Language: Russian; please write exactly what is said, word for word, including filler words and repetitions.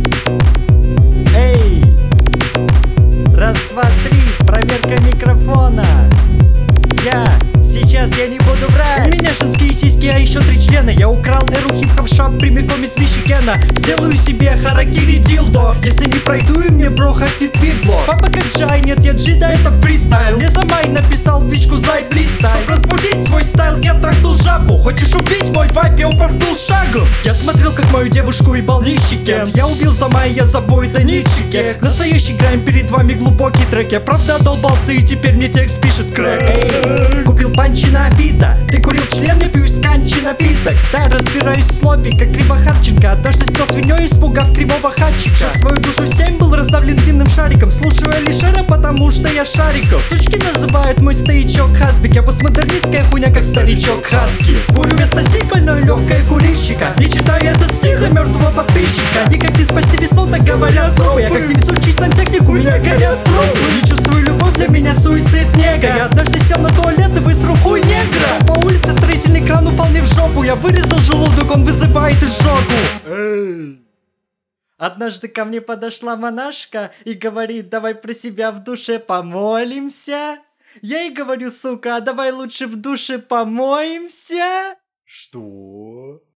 Эй! Раз, два, три, проверка микрофона. Я, сейчас я не буду врать. У меня женские сиськи, а еще три члена. Я украл эру хип-хоп шап прямиком из Мичигана. Сделаю себе харакири дилдо. Если не пройду, и мне бро хакнет пидло. Папа как Джай, нет, я джида, это фристайл. Не замай, написал в личку зай блистай. Чтоб разбудить свой стайл, я трахнул жабу. Хочешь убить мой вайп, я упорхнул шагом. Я смотрел, как мою девушку ебал нищий Кент. Я убил за май, я за бой, да ничике. Настоящий грайм, перед вами глубокий трек. Я правда одолбался, и теперь мне текст пишет крэк. Эй, купил панчи на Авито. Ты курил член, я пью из канчи напиток. Да, разбираюсь в слопе, как Криво Харченко. Однажды спел свиньей, испугав кривого хатчика. Шаг свою душу семь был раздавлен зимным шариком. Слушаю Алишера, потому что я шариков. Сучки называют мой стоячок Хасбик. Я постмодернистская хуйня, как старичок Хаски. Курю вместо сиквельной легкая курильщика. Не читаю этот стих для мертвого подписчика. Никак не спасти весну, так говорят трупы. Я как невезучий сантехник, у меня горят трубы. Не чувствую любовь, для меня суицид нега. Я однажды сел на туалет и высрал хуй негра. Шел по улице, строительный кран упал мне в жопу. Я вырезал желудок, он вызывает изжогу. Эй. Однажды ко мне подошла монашка и говорит: давай про себя в душе помолимся. Я ей говорю: сука, а давай лучше в душе помоемся. Что?